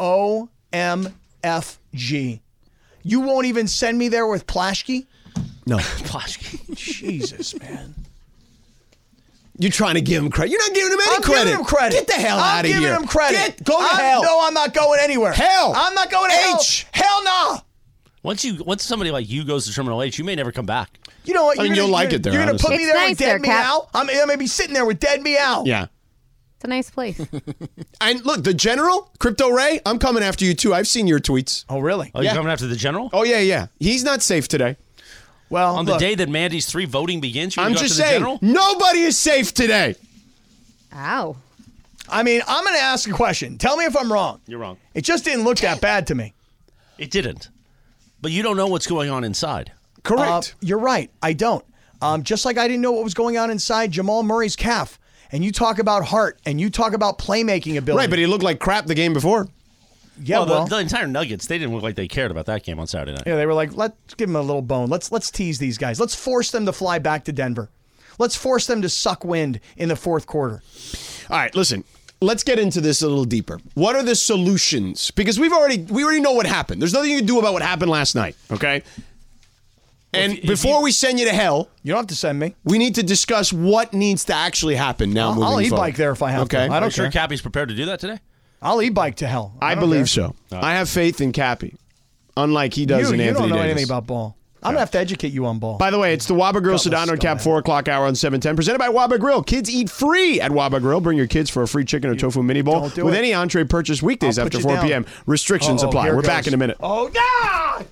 OMFG. You won't even send me there with Plaschke? No. Plaschke. Jesus, man. You're trying to give him credit. You're not giving him any credit. I'm giving him credit. Get the hell out of here. I'm giving him credit. Go to hell. No, I'm not going anywhere. Hell. I'm not going to hell. Hell no. Once somebody like you goes to Terminal H, you may never come back. You know what? You'll like it there. You're going to put me there nice with Dead Meow? I'm going to be sitting there with Dead Meow. Yeah. It's a nice place. And look, the General, Crypto Ray, I'm coming after you too. I've seen your tweets. Oh, really? Oh, you're coming after the General? Oh, yeah. He's not safe today. Well, on the day that Mandy's 3 voting begins, you're I'm going to just go after saying, the General? nobody is safe today. Ow. I mean, I'm going to ask a question. Tell me if I'm wrong. You're wrong. It just didn't look that bad to me. It didn't. But you don't know what's going on inside. Correct. You're right. I don't. Just like I didn't know what was going on inside Jamal Murray's calf. And you talk about heart, and you talk about playmaking ability. Right, but he looked like crap the game before. Yeah, well, the entire Nuggets, they didn't look like they cared about that game on Saturday night. Yeah, they were like, let's give them a little bone. Let's tease these guys. Let's force them to fly back to Denver. Let's force them to suck wind in the fourth quarter. All right, listen. Let's get into this a little deeper. What are the solutions? Because we already know what happened. There's nothing you can do about what happened last night, okay? And before we send you to hell, you don't have to send me. We need to discuss what needs to actually happen now. I'll moving forward. e-bike there if I have to. I don't Are you sure care. Cappy's prepared to do that today? I'll e-bike to hell. I believe so. I have faith in Cappy, unlike he does in Anthony Davis. You don't know anything about ball. I'm going to have to educate you on ball. By the way, it's the Waba Grill Sedano Cap 4 o'clock hour on 710, presented by Waba Grill. Kids eat free at Waba Grill. Bring your kids for a free chicken or tofu mini bowl with any entree purchase weekdays after 4 p.m. Restrictions apply. We're back in a minute. Oh, God!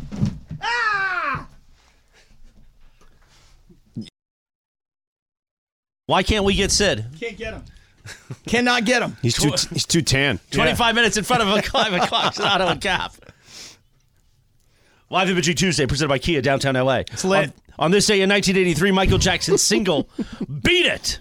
Why can't we get Sid? Can't get him. Cannot get him. He's too tan. 25 minutes in front of a 5 o'clock Sedano and Cap. Live Imaging Tuesday, presented by Kia, downtown LA. It's lit. On this day in 1983, Michael Jackson's single, Beat It,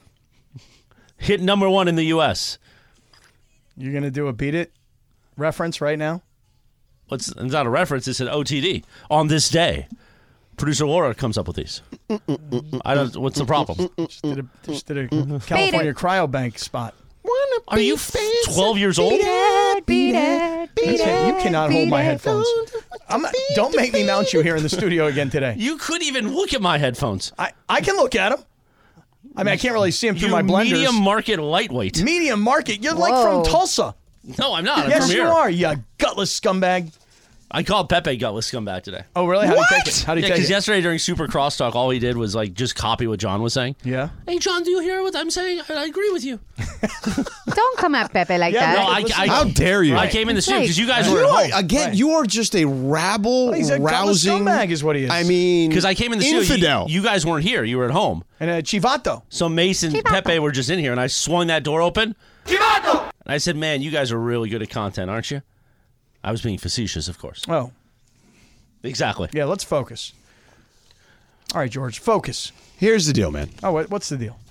hit number 1 in the U.S. You're going to do a Beat It reference right now? It's not a reference, it's an OTD. On this day. Producer Laura comes up with these. What's the problem? Just did a California cryobank spot. Are you 12 years old? Beat it. You cannot hold my headphones. Don't make me mount you here in the studio again today. You couldn't even look at my headphones. I can look at them. I mean, I can't really see them through my blenders. Medium market lightweight. Medium market? You're like from Tulsa. No, I'm not. I'm yes, from you here. are, you gutless scumbag. I called Pepe gutless scumbag today. Oh, really? How do you take it? How do you take it? Because yesterday during Super Crosstalk, all he did was just copy what John was saying. Yeah. Hey, John, do you hear what I'm saying? I agree with you. Don't come at Pepe like that. No, how dare you? I came in the studio because you guys were at home. Again, you are just a rabble, he's a rousing scumbag is what he is. I mean, because I came in the infidel. studio. You guys weren't here. You were at home. And Chivato. So Mason and Pepe were just in here, and I swung that door open. Chivato! And I said, man, you guys are really good at content, aren't you? I was being facetious, of course. Oh. Exactly. Yeah, let's focus. All right, George, focus. Here's the deal, man. Oh, what's the deal?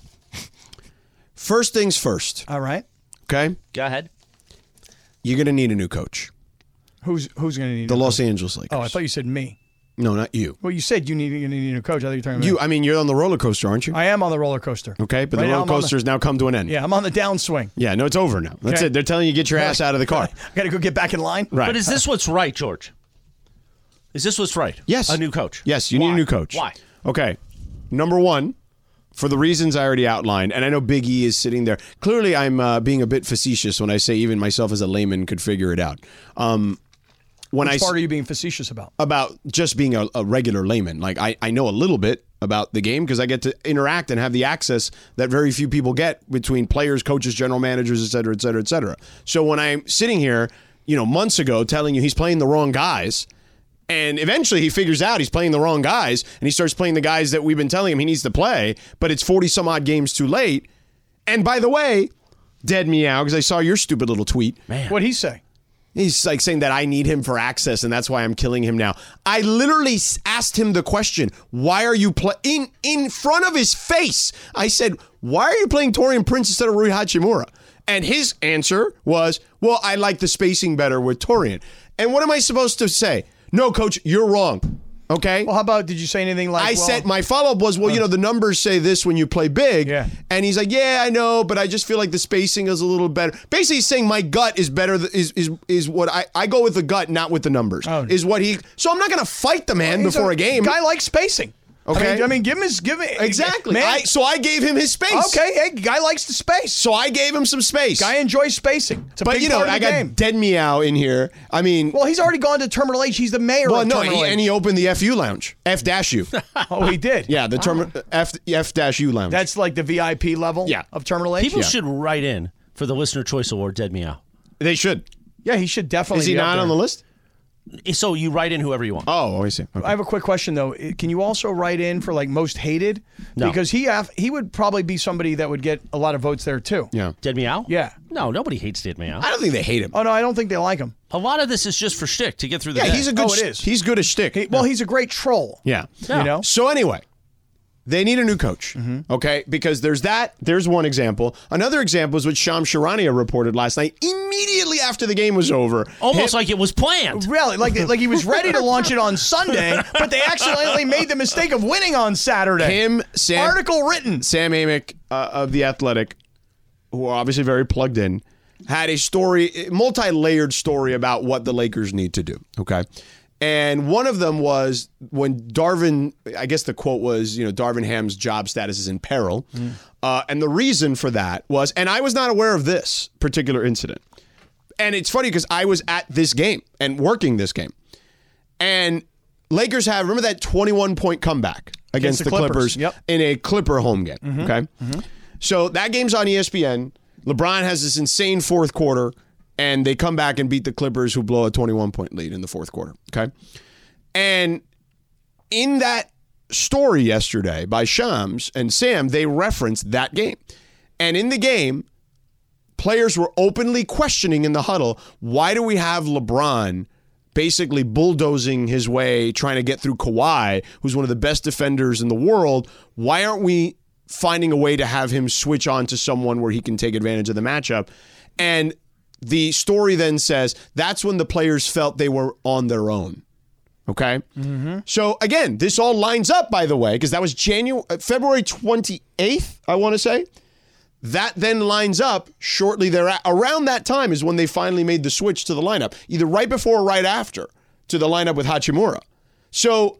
First things first. All right. Okay? Go ahead. You're going to need a new coach. Who's going to need the Los Angeles Lakers. Oh, I thought you said me. No, not you. Well, you said you need a new coach. I thought you were talking about you. I mean, you're on the roller coaster, aren't you? I am on the roller coaster. Okay, but the roller coaster has now come to an end. Yeah, I'm on the downswing. Yeah, no, it's over now. That's it. They're telling you get your ass out of the car. I got to go get back in line. Right. But is this what's right, George? Is this what's right? Yes. A new coach? Yes, you need a new coach. Why? Okay. Number one, for the reasons I already outlined, and I know Big E is sitting there. Clearly, I'm being a bit facetious when I say even myself as a layman could figure it out. Which part are you being facetious about? About just being a regular layman. Like, I know a little bit about the game because I get to interact and have the access that very few people get between players, coaches, general managers, et cetera, et cetera, et cetera. So when I'm sitting here, months ago telling you he's playing the wrong guys, and eventually he figures out he's playing the wrong guys, and he starts playing the guys that we've been telling him he needs to play, but it's 40-some-odd games too late. And by the way, dead meow, because I saw your stupid little tweet. Man. What'd he say? He's like saying that I need him for access, and that's why I'm killing him now. I literally asked him the question, why are you playing in front of his face? I said, why are you playing Taurean Prince instead of Rui Hachimura? And his answer was, well, I like the spacing better with Taurean. And what am I supposed to say? No, coach, you're wrong. Okay? Well, how about, did you say anything like, said, my follow-up was, the numbers say this when you play big. Yeah. And he's like, yeah, I know, but I just feel like the spacing is a little better. Basically, he's saying my gut is better, is what I go with the gut, not with the numbers. Oh. So I'm not going to fight the man before a game. Guy likes spacing. Okay. I mean, give him exactly. Man. So I gave him his space. Okay, hey, guy likes the space. So I gave him some space. Guy enjoys spacing. It's a big part of the game. Got Dead Meow in here. I mean, well, he's already gone to Terminal H. He's the mayor of Terminal H. And he opened the FU lounge, F-U. Oh, he did. Yeah, the F-U lounge. That's like the VIP level. Of Terminal H. People should write in for the Listener Choice Award. Dead Meow. They should. Yeah, he should definitely. Is he not on the list? So you write in whoever you want. Oh, I see. Okay. I have a quick question though. Can you also write in for like most hated? No. Because he would probably be somebody that would get a lot of votes there too. Yeah. Dead Meow? Yeah. No, nobody hates Dead Meow. I don't think they hate him. Oh no, I don't think they like him. A lot of this is just for shtick to get through the day. He's a good. It is. He's good at shtick. He's a great troll. Yeah. You know. So anyway, they need a new coach. Okay, because there's that. There's one example. Another example is what Shams Charania reported last night. Immediately after the game was over, almost like it was planned. Really, like he was ready to launch it on Sunday, but they accidentally made the mistake of winning on Saturday. Article written. Sam Amick of The Athletic, who are obviously very plugged in, had a story, multi-layered story about what the Lakers need to do. Okay. And one of them was when Darvin, I guess the quote was, Darvin Ham's job status is in peril. And the reason for that was, and I was not aware of this particular incident. And it's funny because I was at this game and working this game. And Lakers remember that 21-point comeback against the Clippers in a Clipper home game, okay? So that game's on ESPN. LeBron has this insane fourth quarter, and they come back and beat the Clippers, who blow a 21-point lead in the fourth quarter, okay? And in that story yesterday by Shams and Sam, they referenced that game. And in the game, players were openly questioning in the huddle, why do we have LeBron basically bulldozing his way, trying to get through Kawhi, who's one of the best defenders in the world? Why aren't we finding a way to have him switch on to someone where he can take advantage of the matchup? And the story then says that's when the players felt they were on their own. Okay? So, again, this all lines up, by the way, because that was February 28th, I want to say. That then lines up shortly thereafter. Around that time is when they finally made the switch to the lineup, either right before or right after, to the lineup with Hachimura. So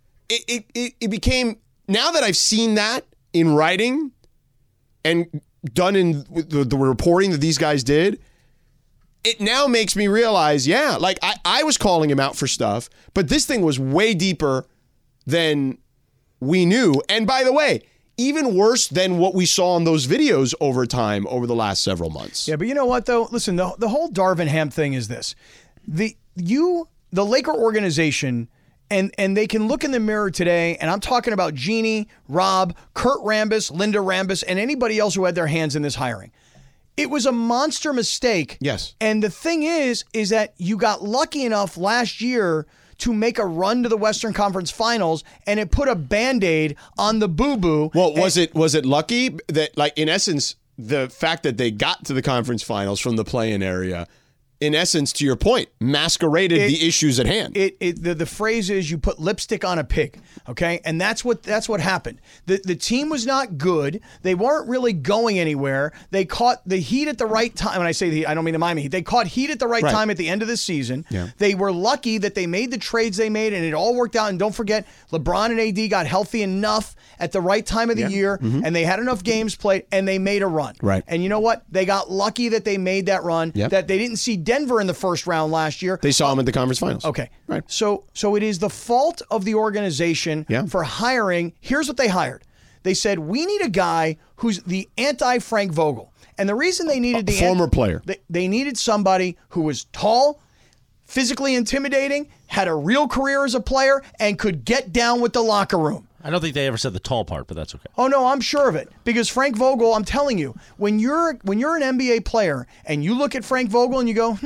it became, now that I've seen that in writing and done in the reporting that these guys did, it now makes me realize, I was calling him out for stuff, but this thing was way deeper than we knew. And by the way, even worse than what we saw on those videos over the last several months. Yeah, but you know what, though? Listen, the whole Darvin Ham thing is this. The Laker organization, and they can look in the mirror today, and I'm talking about Jeannie, Rob, Kurt Rambis, Linda Rambis, and anybody else who had their hands in this hiring. It was a monster mistake. Yes. And the thing is that you got lucky enough last year to make a run to the Western Conference Finals, and it put a Band-Aid on the boo-boo. Well, was it lucky that, like, in essence, the fact that they got to the conference finals from the play-in area, in essence, to your point, masqueraded the issues at hand? The phrase is you put lipstick on a pig, okay? And that's what happened. The team was not good. They weren't really going anywhere. They caught the heat at the right time. When I say the heat, I don't mean the Miami Heat. They caught heat at the right time at the end of the season. Yeah. They were lucky that they made the trades they made, and it all worked out. And don't forget, LeBron and AD got healthy enough at the right time of the year, and they had enough games played, and they made a run. Right. And you know what? They got lucky that they made that run, that they didn't see Denver in the first round last year. They saw him at the conference finals. Okay. Right. So it is the fault of the organization for hiring. Here's what they hired. They said, we need a guy who's the anti-Frank Vogel. And the reason they needed former player. They needed somebody who was tall, physically intimidating, had a real career as a player, and could get down with the locker room. I don't think they ever said the tall part, but that's okay. Oh, no, I'm sure of it. Because Frank Vogel, I'm telling you, when you're an NBA player and you look at Frank Vogel and you go,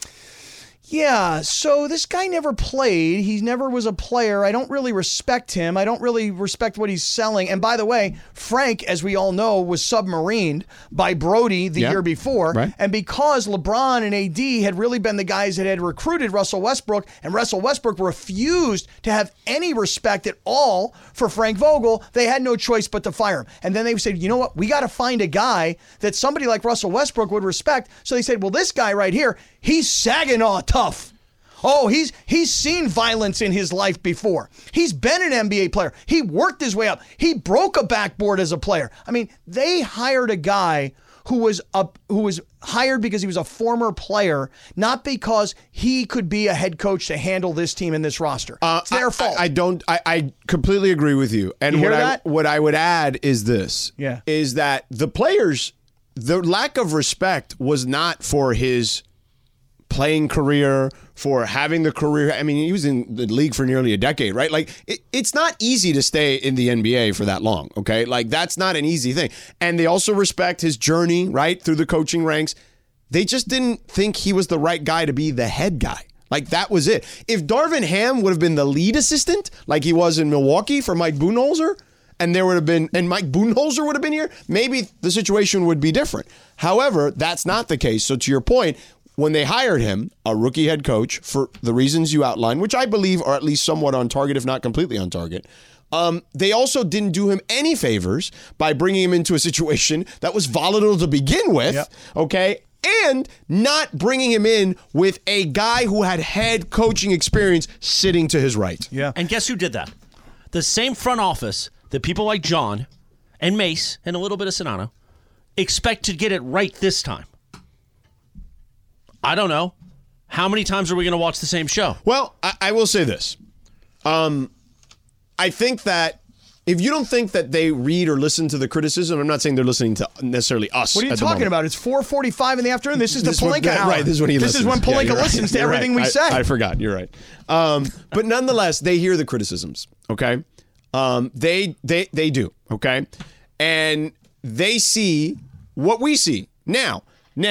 yeah, so this guy never played. He never was a player. I don't really respect him. I don't really respect what he's selling. And by the way, Frank, as we all know, was submarined by Brody the year before. Right. And because LeBron and AD had really been the guys that had recruited Russell Westbrook, and Russell Westbrook refused to have any respect at all for Frank Vogel, they had no choice but to fire him. And then they said, you know what? We got to find a guy that somebody like Russell Westbrook would respect. So they said, well, this guy right here, he's Saginaw tough. Oh, he's seen violence in his life before. He's been an NBA player. He worked his way up. He broke a backboard as a player. I mean, they hired a guy who was hired because he was a former player, not because he could be a head coach to handle this team and this roster. It's their fault. I completely agree with you. And what I would add is this. Yeah. Is that the players, the lack of respect was not for his playing career, for having the career. I mean, he was in the league for nearly a decade, right? Like, it's not easy to stay in the NBA for that long, okay? Like, that's not an easy thing. And they also respect his journey, right, through the coaching ranks. They just didn't think he was the right guy to be the head guy. Like, that was it. If Darvin Ham would have been the lead assistant, like he was in Milwaukee for Mike Budenholzer, and Mike Budenholzer would have been here, maybe the situation would be different. However, that's not the case. So to your point, when they hired him, a rookie head coach, for the reasons you outlined, which I believe are at least somewhat on target, if not completely on target, they also didn't do him any favors by bringing him into a situation that was volatile to begin with, okay? and not bringing him in with a guy who had head coaching experience sitting to his right. Yeah. And guess who did that? The same front office that people like John and Mace and a little bit of Sonano expect to get it right this time. I don't know. How many times are we going to watch the same show? Well, I will say this. I think that if you don't think that they read or listen to the criticism, I'm not saying they're listening to necessarily us. What are you talking about? It's 4:45 in the afternoon. This is the Pelinka hour. Right, this is when he listens. This is when Pelinka listens to everything we say. I forgot. You're right. But nonetheless, they hear the criticisms, okay? They do, okay? And they see what we see. Now,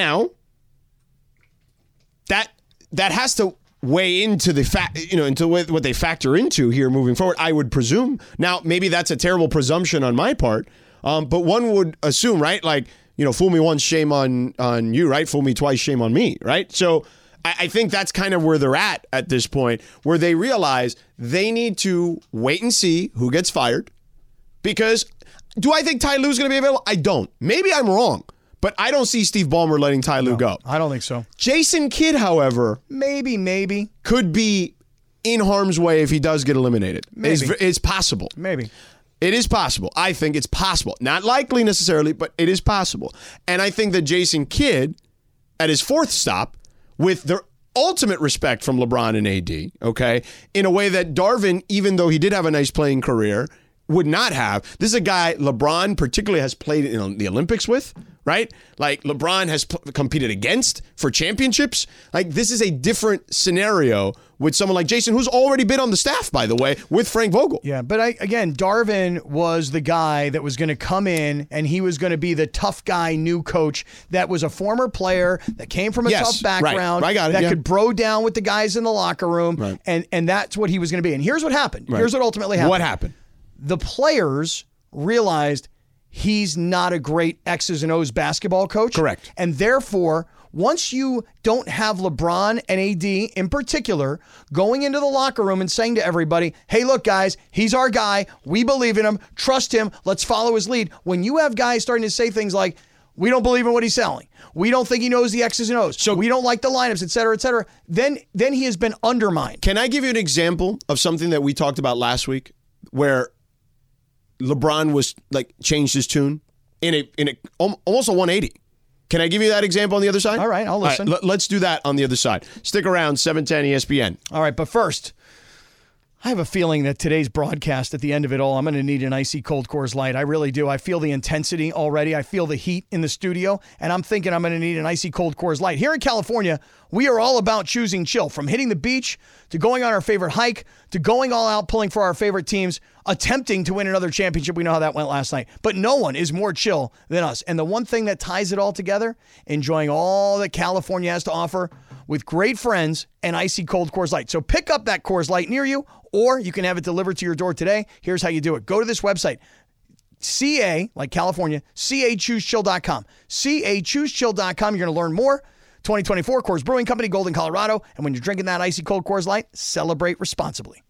that has to weigh into the into what they factor into here moving forward, I would presume. Now, maybe that's a terrible presumption on my part, but one would assume, right? Like, fool me once, shame on you, right? Fool me twice, shame on me, right? So I think that's kind of where they're at this point, where they realize they need to wait and see who gets fired. Because do I think Ty Lue's going to be available? I don't. Maybe I'm wrong. But I don't see Steve Ballmer letting Ty Lue go. I don't think so. Jason Kidd, however, maybe could be in harm's way if he does get eliminated. Maybe. It's possible. Maybe. It is possible. I think it's possible. Not likely necessarily, but it is possible. And I think that Jason Kidd, at his fourth stop, with the ultimate respect from LeBron and AD, okay, in a way that Darvin, even though he did have a nice playing career, would not have. This is a guy LeBron particularly has played in the Olympics with, right? Like LeBron has competed against for championships. Like this is a different scenario with someone like Jason, who's already been on the staff, by the way, with Frank Vogel. Yeah, but again, Darvin was the guy that was going to come in and he was going to be the tough guy, new coach that was a former player that came from a tough background, right. I got it, that could bro down with the guys in the locker room, right. and that's what he was going to be. And here's what happened. Right. Here's what ultimately happened. What happened? The players realized he's not a great X's and O's basketball coach. Correct. And therefore, once you don't have LeBron and AD in particular going into the locker room and saying to everybody, hey, look, guys, he's our guy. We believe in him. Trust him. Let's follow his lead. When you have guys starting to say things like, we don't believe in what he's selling, we don't think he knows the X's and O's, so we don't like the lineups, et cetera, then he has been undermined. Can I give you an example of something that we talked about last week where LeBron was changed his tune in a almost a 180. Can I give you that example on the other side? All right, I'll listen. All right, let's do that on the other side. Stick around, 710 ESPN. All right, but first, I have a feeling that today's broadcast, at the end of it all, I'm going to need an icy cold Coors Light. I really do. I feel the intensity already. I feel the heat in the studio, and I'm thinking I'm going to need an icy cold Coors Light. Here in California, we are all about choosing chill. From hitting the beach to going on our favorite hike to going all out pulling for our favorite teams, attempting to win another championship. We know how that went last night. But no one is more chill than us. And the one thing that ties it all together, enjoying all that California has to offer with great friends and icy cold Coors Light. So pick up that Coors Light near you, or you can have it delivered to your door today. Here's how you do it. Go to this website, CA, like California, CAChooseChill.com. CAChooseChill.com. You're going to learn more. 2024 Coors Brewing Company, Golden, Colorado. And when you're drinking that icy cold Coors Light, celebrate responsibly.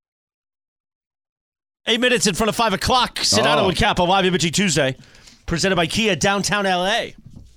8 minutes in front of 5 o'clock. Sonano and Kappa, Live Imaging Tuesday. Presented by Kia, downtown L.A.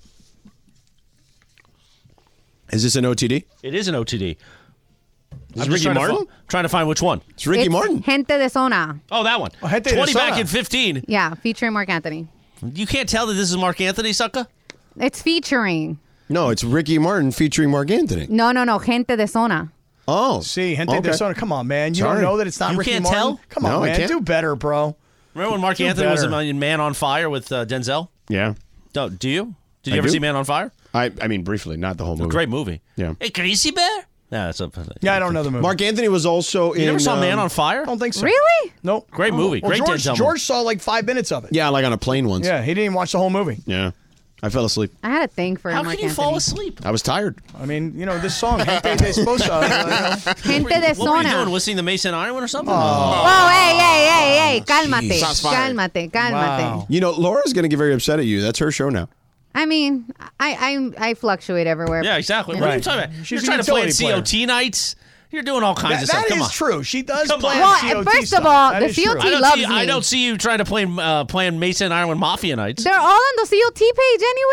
Is this an OTD? It is an OTD. Is Ricky Martin? Trying to find which one. It's Ricky Martin. Gente de Zona. Oh, that one. Oh, Gente de 20 Zona. back in 15. Yeah, featuring Mark Anthony. You can't tell that this is Mark Anthony, sucker? It's featuring. No, it's Ricky Martin featuring Mark Anthony. No. Gente de Zona. Oh. See, Gente de Zona. Come on, man. You don't know that it's not You Ricky can't Martin? tell? Come on, No, I man. can't. Do better, bro. Remember when Mark Anthony was in Man on Fire with Denzel? Yeah. No, do you? Did you I ever do. see Man on Fire? I mean, briefly, not the whole movie. Great movie. Yeah. Hey, Greasy Bear? Yeah, that's a. Yeah, I don't know the movie. Mark Anthony was also in. You never saw Man on Fire? I don't think so. Really? Nope. Great movie. Well, Great George, Denzel movie. George saw like 5 minutes of it. Yeah, like on a plane once. Yeah, he didn't even watch the whole movie. Yeah. I fell asleep. I had a thing for How Mark can you Anthony. fall asleep? I was tired. I mean, this song, Gente de Esposa. Gente de What were you Zona. doing? Listening to Mason Iron or something? Whoa, hey, cálmate. Shots fired. Cálmate. Wow. Laura's going to get very upset at you. That's her show now. I mean, I fluctuate everywhere. Yeah, exactly. What are you talking about? She's You're a trying to play in utility player. COT nights? You're doing all kinds of stuff. That Come is on. true. She does Come play on. Well, COT first stuff. of all, That the is true. COT loves me. I don't see you trying to play playing Mason Iron Mafia nights. They're all on the COT page anyways.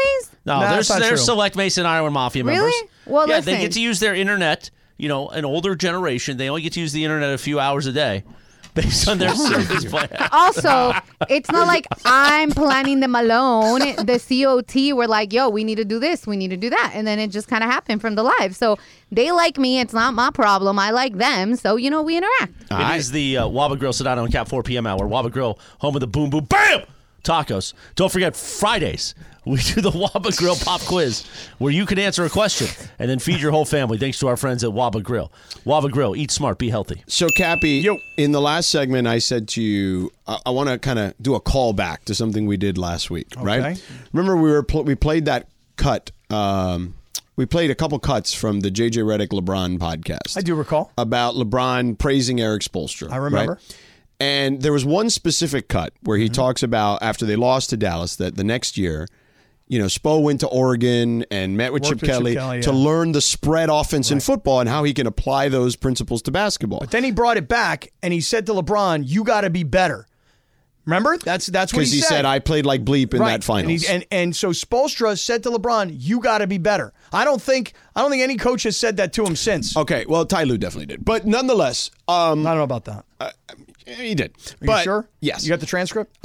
No, that's not there's true. select Mason Iron Mafia members. Really? Well, yeah, listen. they get to use their internet. An older generation, they only get to use the internet a few hours a day based on their service plan. Also, it's not like I'm planning them alone. The COT were like, yo, we need to do this, we need to do that. And then it just kind of happened from the live. So they like me. It's not my problem. I like them. So, we interact. It is the Waba Grill Sedano and Cap 4 p.m. hour. Waba Grill, home of the boom, boom, bam! Tacos. Don't forget, Fridays, we do the Waba Grill Pop Quiz, where you can answer a question and then feed your whole family, thanks to our friends at Waba Grill. Waba Grill, eat smart, be healthy. So, Cappy, in the last segment, I said to you, I want to kind of do a callback to something we did last week, right? Remember, we played that cut. We played a couple cuts from the JJ Redick LeBron podcast. I do recall. About LeBron praising Eric Spoelstra. I remember. Right? And there was one specific cut where he talks about after they lost to Dallas that the next year, Spo went to Oregon and met with Chip Kelly to learn the spread offense in football and how he can apply those principles to basketball. But then he brought it back and he said to LeBron, "You got to be better." Remember? That's what he said. Because he said, "I played like bleep in that finals." And so Spoelstra said to LeBron, "You got to be better." I don't think any coach has said that to him since. Okay, well, Ty Lue definitely did, but nonetheless, I don't know about that. He did. Are you sure? Yes. You got the transcript?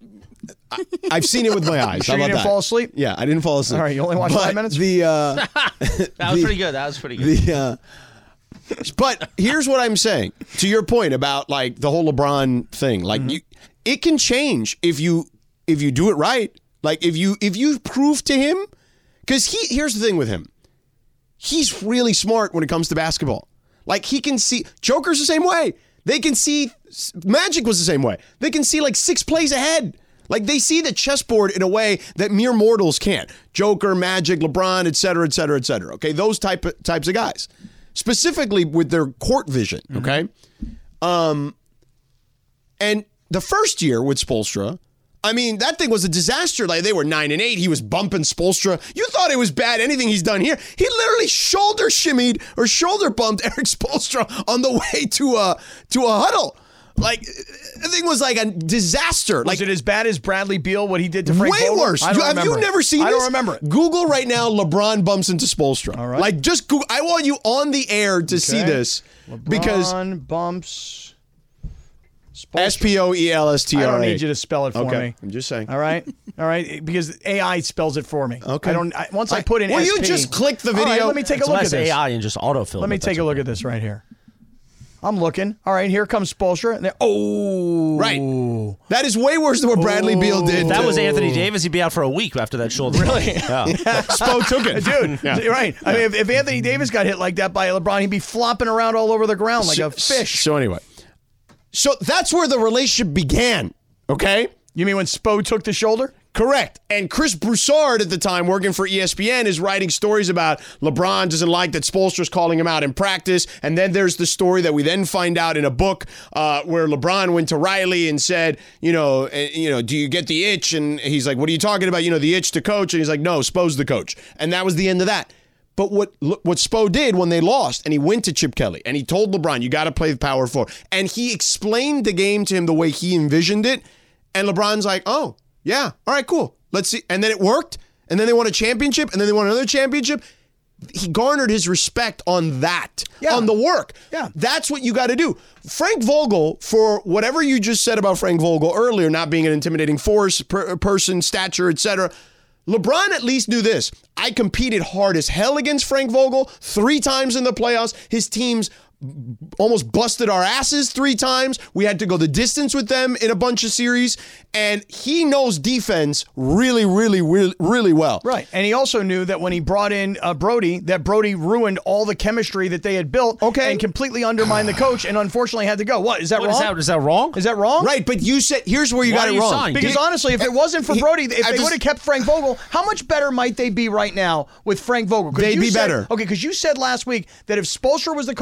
I've seen it with my eyes. Sure How about you didn't that? fall asleep? Yeah, I didn't fall asleep. All right, you only watched 5 minutes? That was pretty good. That was pretty good. But here's what I'm saying. To your point about like the whole LeBron thing, like it can change if you do it right. Like if you prove to him, because here's the thing with him. He's really smart when it comes to basketball. Like he can see. Joker's the same way. They can see. Magic was the same way. They can see like 6 plays ahead. Like they see the chessboard in a way that mere mortals can't. Joker, Magic, LeBron, et cetera, et cetera, et cetera. Okay, those types of guys, specifically with their court vision. Okay, and the first year with Spoelstra, I mean, that thing was a disaster. Like they were 9-8. He was bumping Spoelstra. You thought it was bad. Anything he's done here, he literally shoulder shimmied or shoulder bumped Eric Spoelstra on the way to a huddle. Like the thing was like a disaster. Was it as bad as Bradley Beal? What he did to Frank Vogel? Way worse. Have you never seen this? I don't remember it. Google right now. LeBron bumps into Spoelstra. All right. Like just Google. I want you on the air to see this because LeBron bumps. Spoelstra. I don't need you to spell it for me. I'm just saying. All right, because AI spells it for me. Okay. Once I put in. Will SP, you just click the video? All right, let me take a look at this. AI and just autofill. Let me take a look at this right here. I'm looking. All right, here comes Spoelstra. Right. That is way worse than what Bradley Beal did. If that was Anthony Davis, he'd be out for a week after that shoulder. Really? Yeah. Spo took it. Dude, right. I mean, if Anthony Davis got hit like that by LeBron, he'd be flopping around all over the ground like a fish. So anyway. So that's where the relationship began, okay? You mean when Spo took the shoulder? Correct. And Chris Broussard at the time, working for ESPN, is writing stories about LeBron doesn't like that Spoelstra's calling him out in practice. And then there's the story that we then find out in a book where LeBron went to Riley and said, do you get the itch? And he's like, what are you talking about? The itch to coach? And he's like, no, Spo's the coach. And that was the end of that. But what Spo did when they lost, and he went to Chip Kelly, and he told LeBron, you got to play the power forward. And he explained the game to him the way he envisioned it. And LeBron's like, oh, yeah, all right, cool. Let's see. And then it worked. And then they won a championship. And then they won another championship. He garnered his respect on that, on the work. Yeah. That's what you got to do. Frank Vogel, for whatever you just said about Frank Vogel earlier, not being an intimidating force, person, stature, etc., LeBron at least knew this. I competed hard as hell against Frank Vogel 3 times in the playoffs. His teams almost busted our asses 3 times. We had to go the distance with them in a bunch of series. And he knows defense really, really, really, really well. Right. And he also knew that when he brought in Brody, that Brody ruined all the chemistry that they had built and completely undermined the coach and unfortunately had to go. What? Is that wrong? Is that wrong? Is that wrong? Right. But you said, here's where you got it wrong. Because honestly, if it wasn't for Brody, if they would have kept Frank Vogel, how much better might they be right now with Frank Vogel? They'd be better. Okay, because you said last week that if Spoelstra was the coach of the Lakers,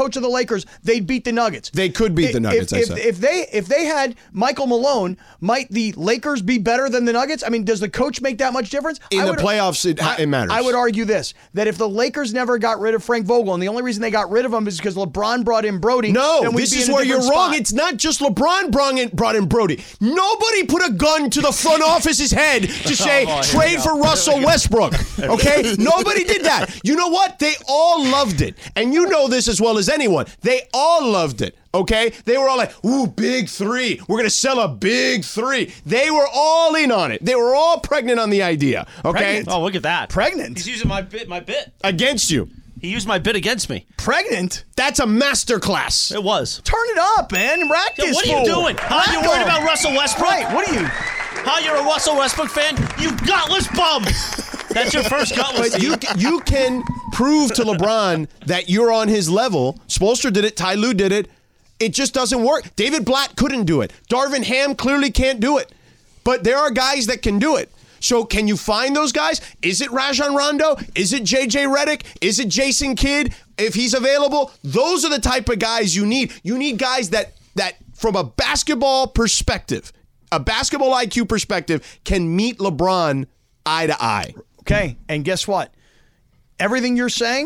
Lakers, they'd beat the Nuggets. They could beat the Nuggets, I said. If they had Michael Malone, might the Lakers be better than the Nuggets? I mean, does the coach make that much difference? In the playoffs, it matters. I would argue this, that if the Lakers never got rid of Frank Vogel, and the only reason they got rid of him is because LeBron brought in Brody. No, this is where you're wrong. It's not just LeBron brought in Brody. Nobody put a gun to the front office's head to say, trade for Russell Westbrook. Okay? Nobody did that. You know what? They all loved it. And you know this as well as anyone. They all loved it. Okay? They were all like, ooh, big three. We're going to sell a big three. They were all in on it. They were all pregnant on the idea. Okay? Pregnant? Oh, look at that. Pregnant? He's using my bit. Against you. He used my bit against me. Pregnant? That's a masterclass. It was. Turn it up, man. Rack this What are you doing? Huh? You worried about Russell Westbrook? Right. What are you? Huh? You're a Russell Westbrook fan? You gutless bum. That's your first gutless. But you can prove to LeBron that you're on his level. Spoelstra did it. Ty Lue did it. It just doesn't work. David Blatt couldn't do it. Darvin Ham clearly can't do it. But there are guys that can do it. So can you find those guys? Is it Rajon Rondo? Is it J.J. Redick? Is it Jason Kidd? If he's available, those are the type of guys you need. You need guys that from a basketball perspective, a basketball IQ perspective, can meet LeBron eye to eye. Okay, and guess what? Everything you're saying,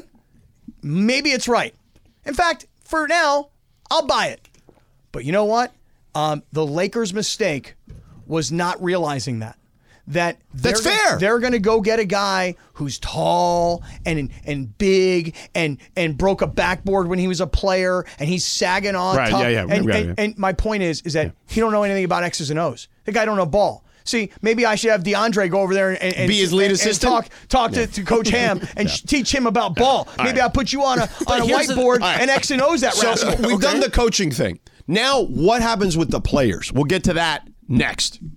maybe it's right. In fact, for now, I'll buy it. But you know what? The Lakers' mistake was not realizing that. That's fair. They're going to go get a guy who's tall and big and broke a backboard when he was a player and he's sagging on right, top. Yeah. And my point is that he don't know anything about X's and O's. The guy don't know ball. See, maybe I should have DeAndre go over there and be his lead assistant. Talk to Coach Ham and teach him about ball. Maybe I'll put you on a whiteboard and X and O's that rascal. We've done the coaching thing. Now, what happens with the players? We'll get to that next.